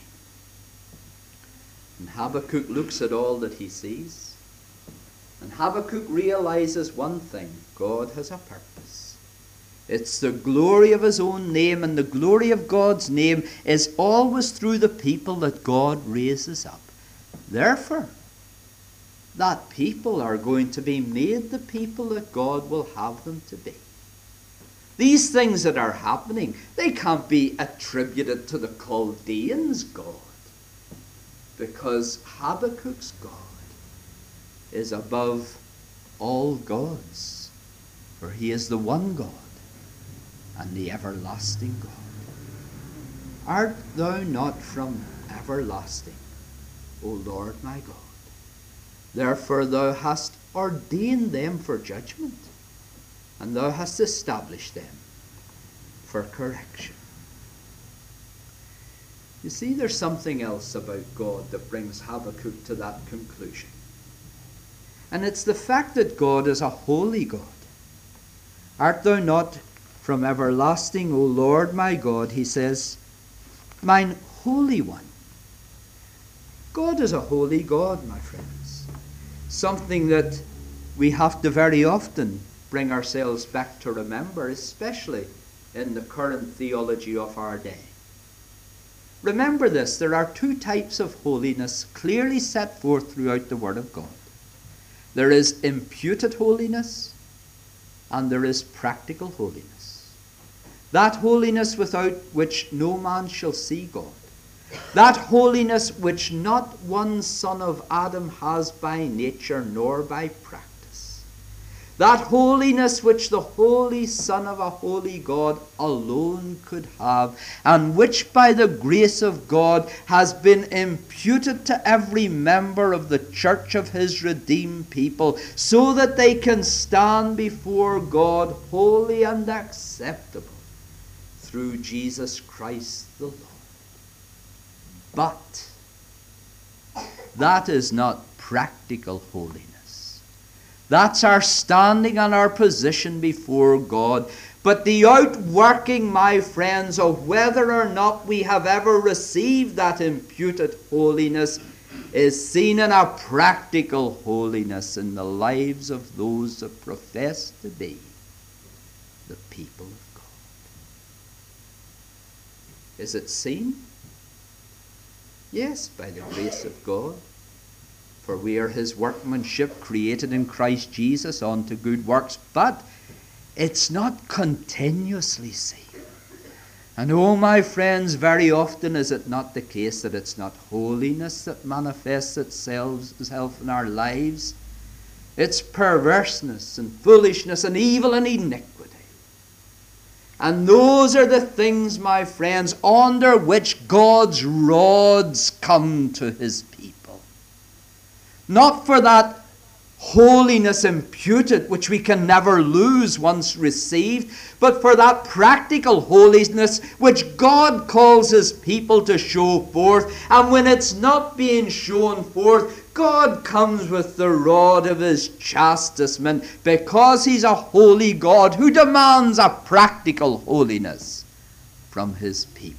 And Habakkuk looks at all that he sees, and Habakkuk realizes one thing: God has a purpose. It's the glory of his own name, and the glory of God's name is always through the people that God raises up. Therefore, that people are going to be made the people that God will have them to be. These things that are happening, they can't be attributed to the Chaldeans' God, because Habakkuk's God is above all gods, for he is the one God and the everlasting God. Art thou not from everlasting, O Lord my God? Therefore thou hast ordained them for judgment, and thou hast established them for correction. You see, there's something else about God that brings Habakkuk to that conclusion. And it's the fact that God is a holy God. Art thou not from everlasting, O Lord my God, he says, mine Holy One. God is a holy God, my friends. Something that we have to very often bring ourselves back to remember, especially in the current theology of our day. Remember this, there are two types of holiness clearly set forth throughout the Word of God. There is imputed holiness and there is practical holiness. That holiness without which no man shall see God. That holiness which not one son of Adam has by nature nor by practice. That holiness which the Holy Son of a holy God alone could have, and which by the grace of God has been imputed to every member of the church of his redeemed people, so that they can stand before God holy and acceptable through Jesus Christ the Lord. But that is not practical holiness. That's our standing and our position before God. But the outworking, my friends, of whether or not we have ever received that imputed holiness is seen in a practical holiness in the lives of those that profess to be the people of God. Is it seen? Yes, by the grace of God. For we are his workmanship, created in Christ Jesus unto good works. But it's not continuously seen. And oh, my friends, very often is it not the case that it's not holiness that manifests itself, itself in our lives. It's perverseness and foolishness and evil and iniquity. And those are the things, my friends, under which God's rods come to his people. Not for that holiness imputed, which we can never lose once received, but for that practical holiness which God calls his people to show forth. And when it's not being shown forth, God comes with the rod of his chastisement, because he's a holy God who demands a practical holiness from his people.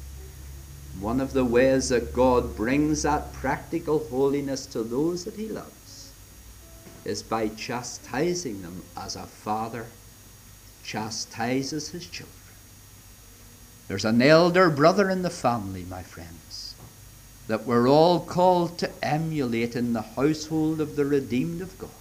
One of the ways that God brings that practical holiness to those that he loves is by chastising them as a father chastises his children. There's an elder brother in the family, my friends, that we're all called to emulate in the household of the redeemed of God.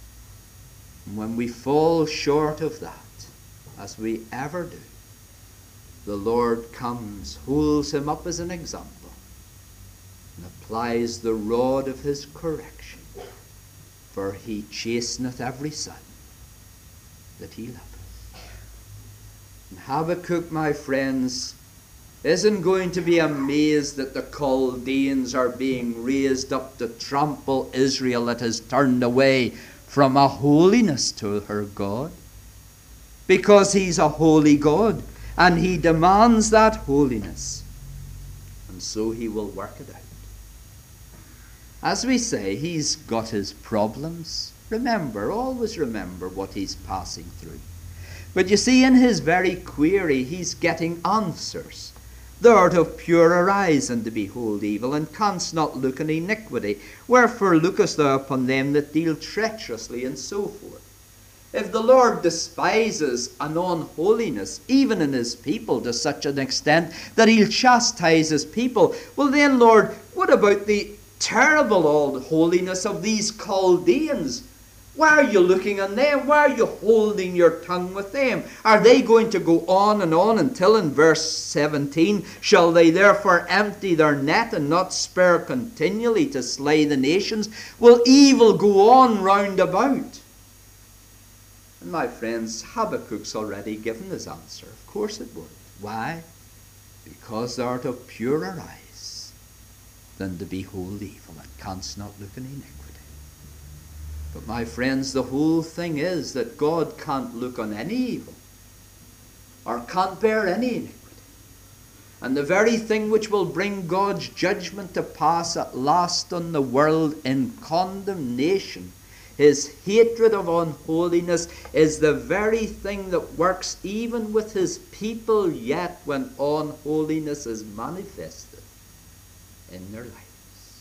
And when we fall short of that, as we ever do, the Lord comes, holds him up as an example, and applies the rod of his correction. For he chasteneth every son that he loveth. And Habakkuk, my friends, isn't going to be amazed that the Chaldeans are being raised up to trample Israel that has turned away from a holiness to her God. Because he's a holy God, and he demands that holiness. And so he will work it out. As we say, he's got his problems. Remember, always remember what he's passing through. But you see, in his very query, he's getting answers. Thou art of purer eyes than to behold evil, and canst not look on iniquity. Wherefore lookest thou upon them that deal treacherously, and so forth. If the Lord despises an unholiness, even in his people, to such an extent that he'll chastise his people, well then, Lord, what about the terrible old holiness of these Chaldeans? Why are you looking on them? Why are you holding your tongue with them? Are they going to go on and on until in verse seventeen, shall they therefore empty their net and not spare continually to slay the nations? Will evil go on round about? And my friends, Habakkuk's already given his answer. Of course it would. Why? Because thou art of purer eyes than to behold evil, and canst not look on iniquity. But my friends, the whole thing is that God can't look on any evil, or can't bear any iniquity. And the very thing which will bring God's judgment to pass at last on the world in condemnation His hatred of unholiness is the very thing that works even with his people yet when unholiness is manifested in their lives.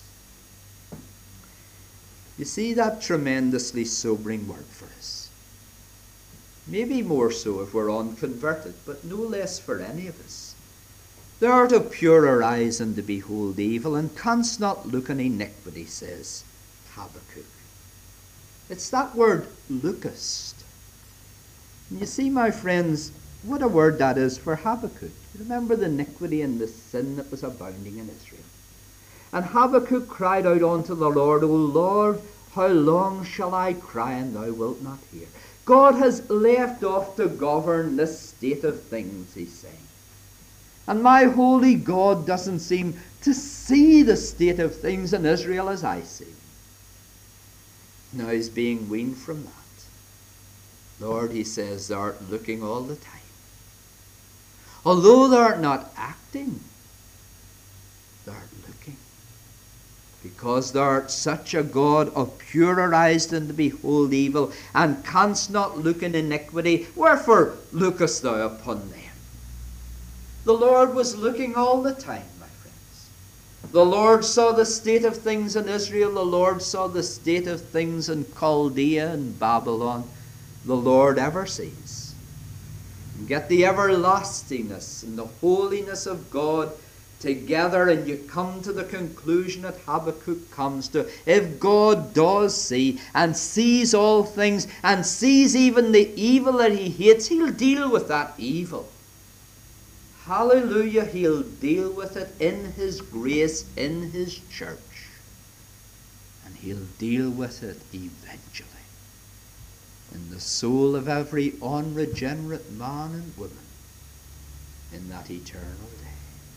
You see that tremendously sobering word for us. Maybe more so if we're unconverted, but no less for any of us. Thou art of purer eyes than to behold evil, and canst not look on iniquity, says Habakkuk. It's that word, lookest. And you see, my friends, what a word that is for Habakkuk. Remember the iniquity and the sin that was abounding in Israel. And Habakkuk cried out unto the Lord, O Lord, how long shall I cry, and thou wilt not hear? God has left off to govern this state of things, he's saying. And my holy God doesn't seem to see the state of things in Israel as I see. Now he's being weaned from that. Lord, he says, thou art looking all the time. Although thou art not acting, thou art looking. Because thou art such a God of purer eyes than to behold evil, and canst not look in iniquity, wherefore lookest thou upon them? The Lord was looking all the time, my friends. The Lord saw the state of things in Israel. The Lord saw the state of things in Chaldea and Babylon. The Lord ever sees. And get the everlastingness and the holiness of God together, and you come to the conclusion that Habakkuk comes to. If God does see and sees all things and sees even the evil that he hates, he'll deal with that evil. Hallelujah, he'll deal with it in his grace, in his church. And he'll deal with it eventually in the soul of every unregenerate man and woman in that eternal day.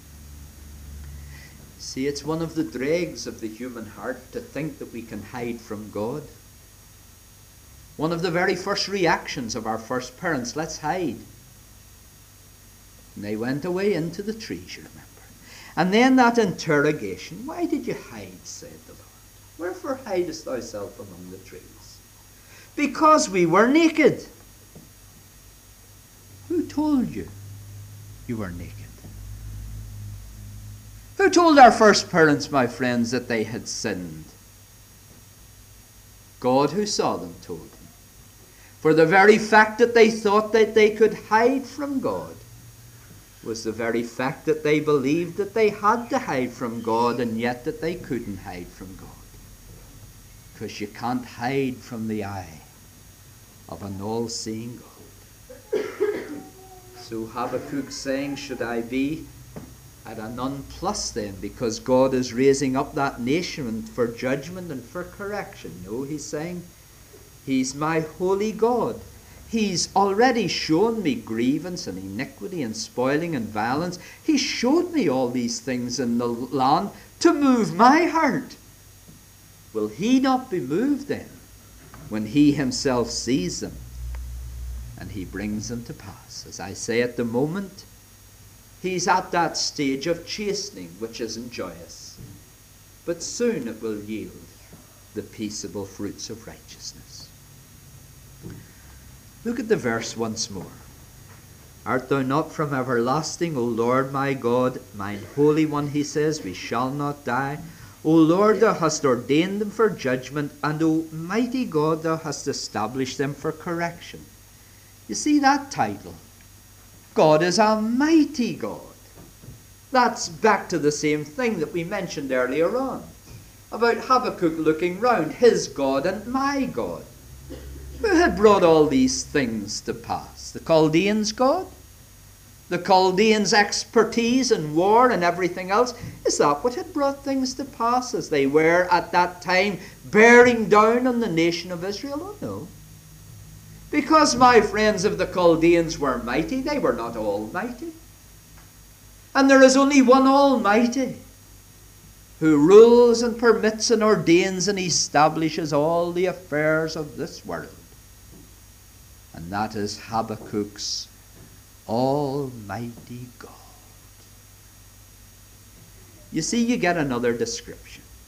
See, it's one of the dregs of the human heart to think that we can hide from God. One of the very first reactions of our first parents, let's hide. And they went away into the trees, you remember. And then that interrogation, why did you hide, said the Lord. Wherefore hidest thyself among the trees? Because we were naked. Who told you you were naked? Who told our first parents, my friends, that they had sinned? God, who saw them, told them. For the very fact that they thought that they could hide from God was the very fact that they believed that they had to hide from God, and yet that they couldn't hide from God. Because you can't hide from the eye of an all-seeing God. So Habakkuk's saying, should I be at a nonplus then, because God is raising up that nation for judgment and for correction? No, he's saying, he's my holy God. He's already shown me grievance and iniquity and spoiling and violence. He showed me all these things in the land to move my heart. Will he not be moved then when he himself sees them and he brings them to pass? As I say, at the moment, he's at that stage of chastening which isn't joyous. But soon it will yield the peaceable fruits of righteousness. Look at the verse once more. Art thou not from everlasting, O Lord my God, mine Holy One, he says, we shall not die. O Lord, thou hast ordained them for judgment, and O mighty God, thou hast established them for correction. You see that title? God is a mighty God. That's back to the same thing that we mentioned earlier on, about Habakkuk looking round, his God and my God. Who had brought all these things to pass? The Chaldeans' God? The Chaldeans' expertise in war and everything else? Is that what had brought things to pass as they were at that time bearing down on the nation of Israel? Oh no. Because, my friends, if the Chaldeans were mighty, they were not almighty. And there is only one Almighty who rules and permits and ordains and establishes all the affairs of this world. And that is Habakkuk's Almighty God. You see, you get another description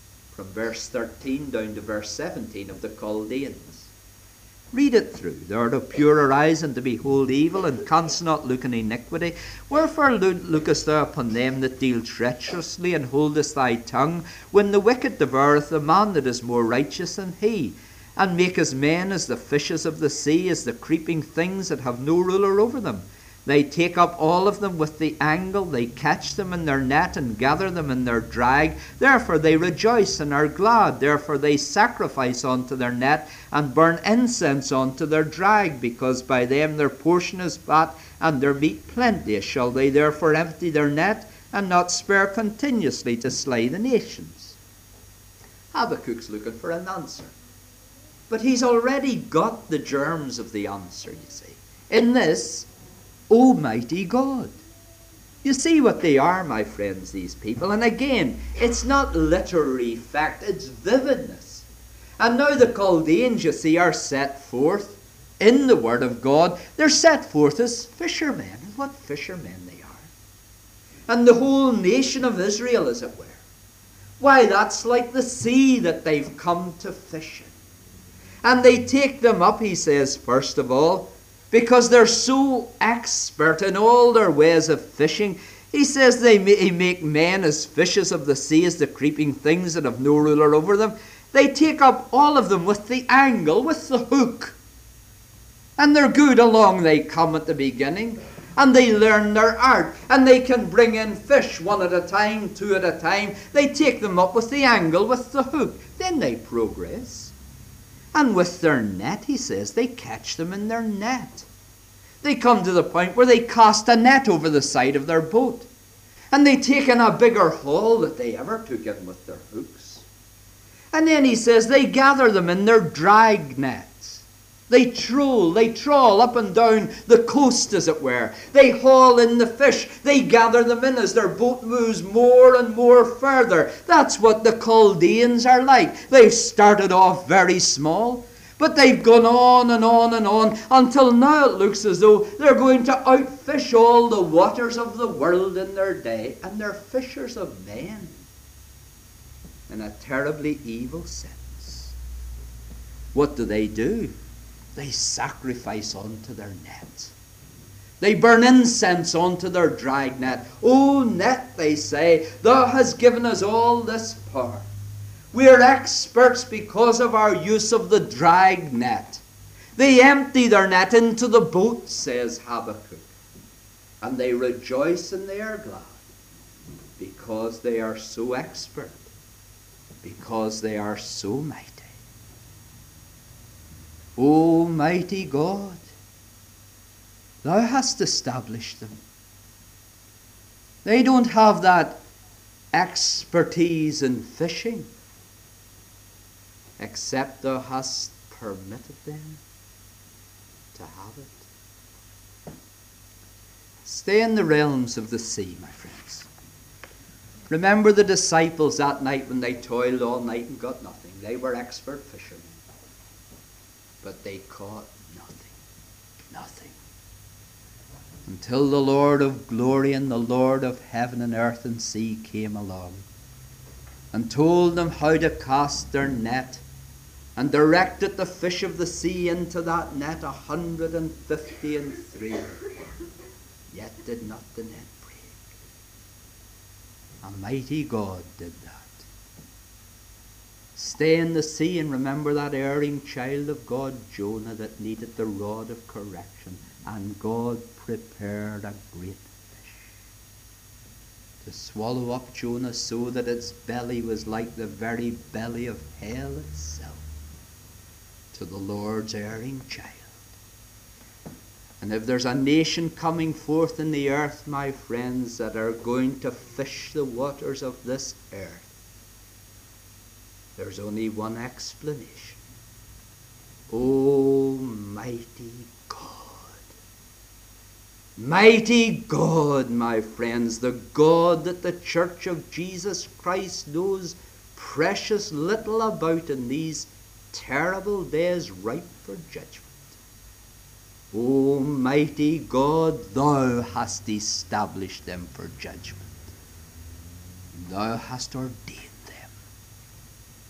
from verse thirteen down to verse seventeen of the Chaldeans. Read it through. They are to purer eyes and to behold evil, and canst not look on iniquity. Wherefore lookest thou upon them that deal treacherously, and holdest thy tongue, when the wicked devoureth the man that is more righteous than he, and makest men as the fishes of the sea, as the creeping things that have no ruler over them? They take up all of them with the angle, they catch them in their net, and gather them in their drag. Therefore they rejoice and are glad. Therefore they sacrifice unto their net, and burn incense unto their drag, because by them their portion is fat, and their meat plenteous. Shall they therefore empty their net, and not spare continuously to slay the nations? Habakkuk's looking for an answer. But he's already got the germs of the answer, you see. In this, Almighty God. You see what they are, my friends, these people. And again, it's not literary fact, it's vividness. And now the Chaldeans, you see, are set forth in the Word of God. They're set forth as fishermen. And what fishermen they are. And the whole nation of Israel, as it were. Why, that's like the sea that they've come to fish in. And they take them up, he says, first of all, because they're so expert in all their ways of fishing. He says they make men as fishes of the sea, as the creeping things that have no ruler over them. They take up all of them with the angle, with the hook. And they're good along they come at the beginning. And they learn their art. And they can bring in fish one at a time, two at a time. They take them up with the angle, with the hook. Then they progress. And with their net, he says, they catch them in their net. They come to the point where they cast a net over the side of their boat. And they take in a bigger haul that they ever took in with their hooks. And then he says they gather them in their drag nets. They troll, they trawl up and down the coast, as it were. They haul in the fish. They gather them in as their boat moves more and more further. That's what the Chaldeans are like. They've started off very small, but they've gone on and on and on until now it looks as though they're going to outfish all the waters of the world in their day. And they're fishers of men in a terribly evil sense. What do they do? They sacrifice unto their net. They burn incense unto their drag net. O net, they say, thou hast given us all this power. We are experts because of our use of the drag net. They empty their net into the boat, says Habakkuk. And they rejoice and they are glad because they are so expert, because they are so mighty. Almighty God, thou hast established them. They don't have that expertise in fishing, except thou hast permitted them to have it. Stay in the realms of the sea, my friends. Remember the disciples that night when they toiled all night and got nothing. They were expert fishermen. But they caught nothing, nothing. Until the Lord of glory and the Lord of heaven and earth and sea came along and told them how to cast their net, and directed the fish of the sea into that net, a hundred and fifty and three. Yet did not the net break. A mighty God did that. Stay in the sea and remember that erring child of God, Jonah, that needed the rod of correction. And God prepared a great fish to swallow up Jonah, so that its belly was like the very belly of hell itself to the Lord's erring child. And if there's a nation coming forth in the earth, my friends, that are going to fish the waters of this earth, there's only one explanation. Almighty God. Mighty God, my friends, the God that the Church of Jesus Christ knows precious little about in these terrible days ripe for judgment. Almighty God, thou hast established them for judgment. Thou hast ordained them.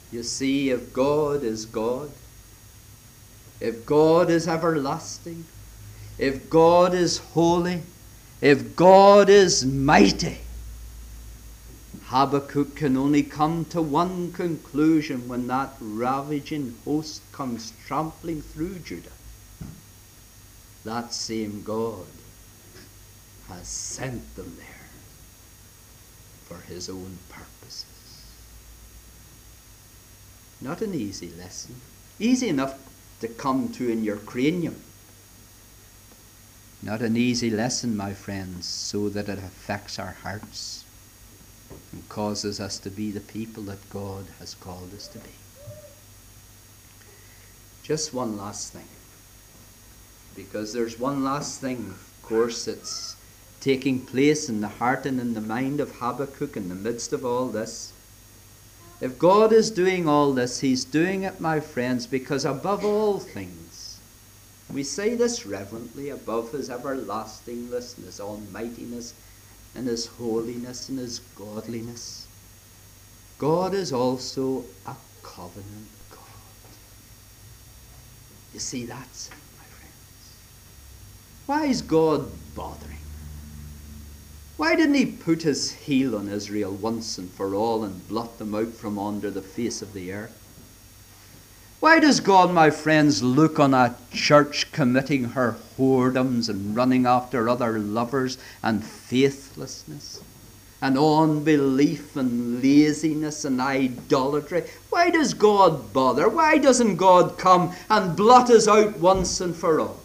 You see, if God is God, if God is everlasting, if God is holy, if God is mighty, Habakkuk can only come to one conclusion when that ravaging host comes trampling through Judah. That same God has sent them there for his own purposes. Not an easy lesson. Easy enough to come to in your cranium. Not an easy lesson, my friends, so that it affects our hearts and causes us to be the people that God has called us to be. Just one last thing. Because there's one last thing, of course, that's taking place in the heart and in the mind of Habakkuk in the midst of all this. If God is doing all this, he's doing it, my friends, because above all things, we say this reverently, above his everlastingness and his almightiness and his holiness and his godliness, God is also a covenant God. You see, that's it, my friends. Why is God bothering? Why didn't he put his heel on Israel once and for all and blot them out from under the face of the earth? Why does God, my friends, look on a church committing her whoredoms and running after other lovers and faithlessness and unbelief and laziness and idolatry? Why does God bother? Why doesn't God come and blot us out once and for all?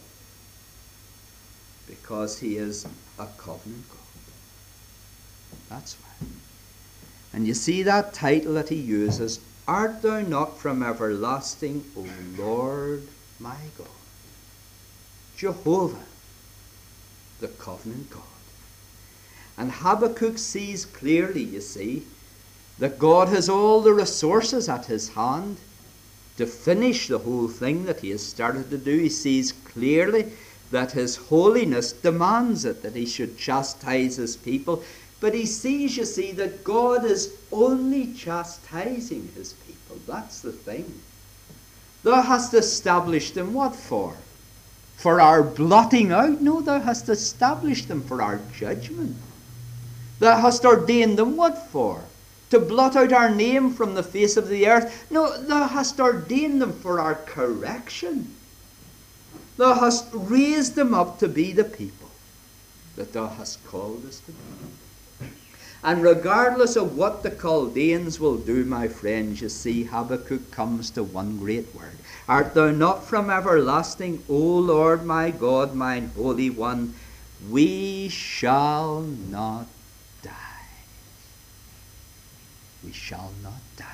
Because he is a covenant God. That's why. And you see that title that he uses, Art thou not from everlasting, O Lord my God? Jehovah, the covenant God. And Habakkuk sees clearly, you see, that God has all the resources at his hand to finish the whole thing that he has started to do. He sees clearly that his holiness demands it, that he should chastise his people. But he sees, you see, that God is only chastising his people. That's the thing. Thou hast established them what for? For our blotting out? No, thou hast established them for our judgment. Thou hast ordained them what for? To blot out our name from the face of the earth? No, thou hast ordained them for our correction. Thou hast raised them up to be the people that thou hast called us to be. And regardless of what the Chaldeans will do, my friends, you see, Habakkuk comes to one great word. Art thou not from everlasting, O Lord my God, mine Holy One? We shall not die. We shall not die.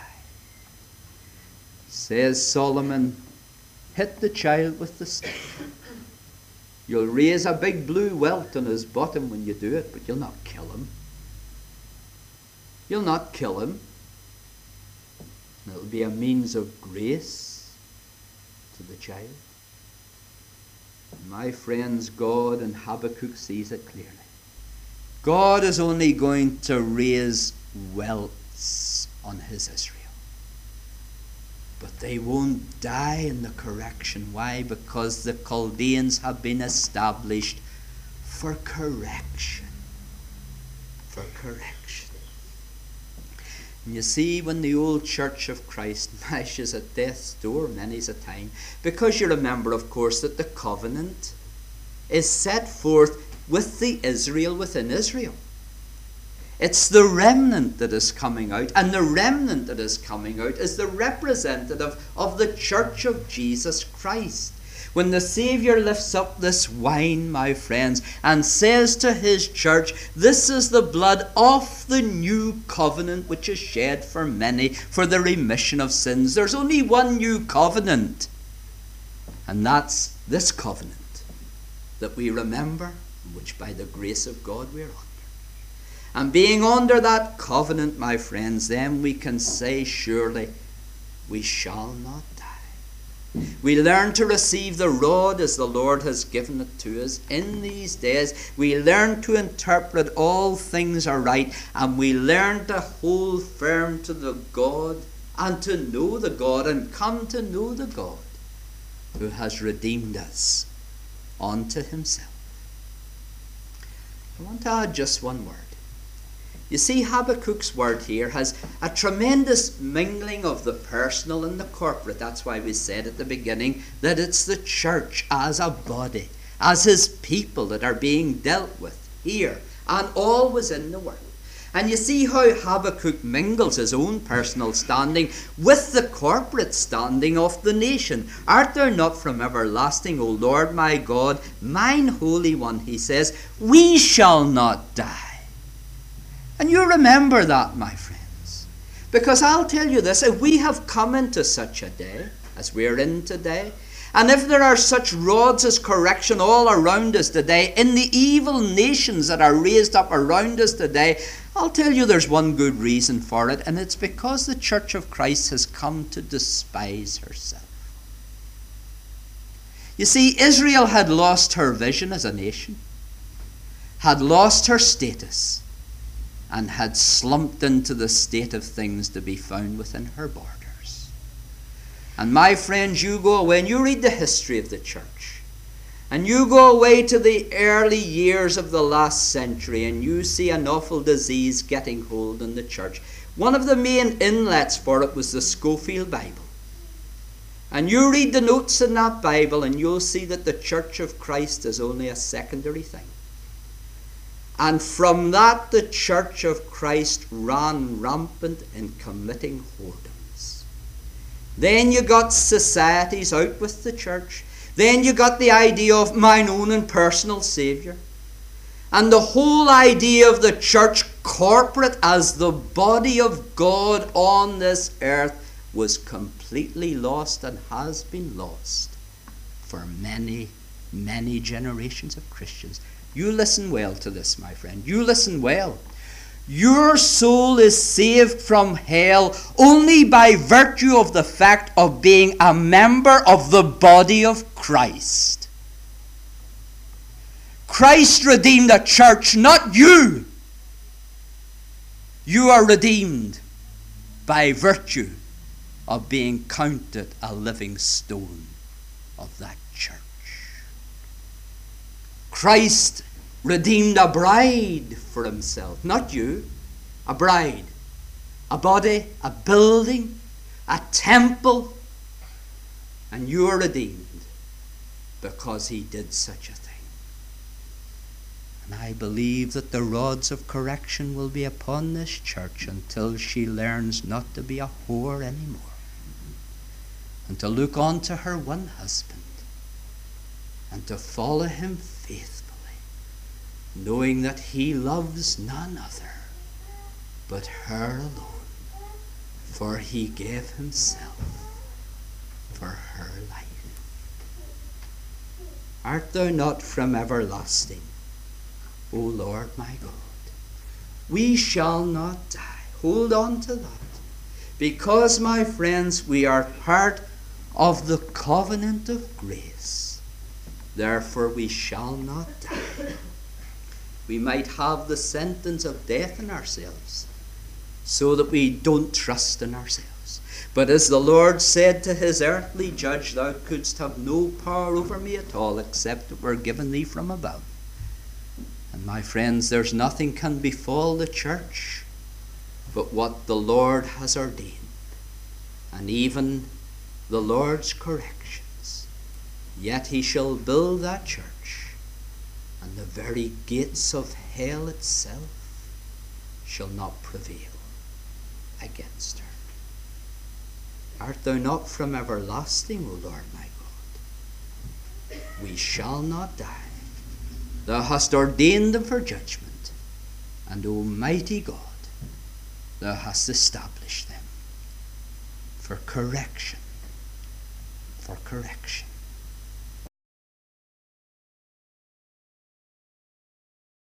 Says Solomon, hit the child with the stick. You'll raise a big blue welt on his bottom when you do it, but you'll not kill him. You'll not kill him. It'll be a means of grace to the child. My friends, God and Habakkuk sees it clearly. God is only going to raise welts on his Israel. But they won't die in the correction. Why? Because the Chaldeans have been established for correction. For correction. And you see, when the old Church of Christ mashes at death's door many's a time, because you remember, of course, that the covenant is set forth with the Israel within Israel. It's the remnant that is coming out, and the remnant that is coming out is the representative of the Church of Jesus Christ. When the Saviour lifts up this wine, my friends, and says to his church, this is the blood of the new covenant which is shed for many for the remission of sins. There's only one new covenant, and that's this covenant that we remember, which by the grace of God we're under. And being under that covenant, my friends, then we can say surely, we shall not die. We learn to receive the rod as the Lord has given it to us in these days. We learn to interpret all things aright, and we learn to hold firm to the God and to know the God and come to know the God who has redeemed us unto himself. I want to add just one word. You see, Habakkuk's word here has a tremendous mingling of the personal and the corporate. That's why we said at the beginning that it's the church as a body, as his people that are being dealt with here and always in the world. And you see how Habakkuk mingles his own personal standing with the corporate standing of the nation. Art thou not from everlasting, O Lord my God, mine Holy One, he says, we shall not die. And you remember that, my friends. Because I'll tell you this, if we have come into such a day as we're in today, and if there are such rods as correction all around us today, in the evil nations that are raised up around us today, I'll tell you there's one good reason for it, and it's because the Church of Christ has come to despise herself. You see, Israel had lost her vision as a nation, had lost her status, and had slumped into the state of things to be found within her borders. And my friends, you go away and you read the history of the church, and you go away to the early years of the last century, and you see an awful disease getting hold in the church. One of the main inlets for it was the Scofield Bible. And you read the notes in that Bible, and you'll see that the Church of Christ is only a secondary thing. And from that, the Church of Christ ran rampant in committing whoredoms. Then you got societies out with the church. Then you got the idea of mine own and personal Saviour. And the whole idea of the church corporate as the body of God on this earth was completely lost and has been lost for many, many generations of Christians. You listen well to this, my friend. You listen well. Your soul is saved from hell only by virtue of the fact of being a member of the body of Christ. Christ redeemed the church, not you. You are redeemed by virtue of being counted a living stone of that church. Christ redeemed a bride for himself, not you, a bride, a body, a building, a temple, and you are redeemed because he did such a thing. And I believe that the rods of correction will be upon this church until she learns not to be a whore anymore, and to look on to her one husband, and to follow him faithfully, knowing that he loves none other but her alone, for he gave himself for her life. Art thou not from everlasting, O Lord my God? We shall not die. Hold on to that. Because, my friends, we are part of the covenant of grace. Therefore we shall not die. We might have the sentence of death in ourselves, so that we don't trust in ourselves. But as the Lord said to his earthly judge, thou couldst have no power over me at all, except it were given thee from above. And my friends, there's nothing can befall the church but what the Lord has ordained. And even the Lord's corrections. Yet he shall build that church, and the very gates of hell itself shall not prevail against her. Art thou not from everlasting, O Lord my God? We shall not die. Thou hast ordained them for judgment, and Almighty God, thou hast established them for correction, for correction.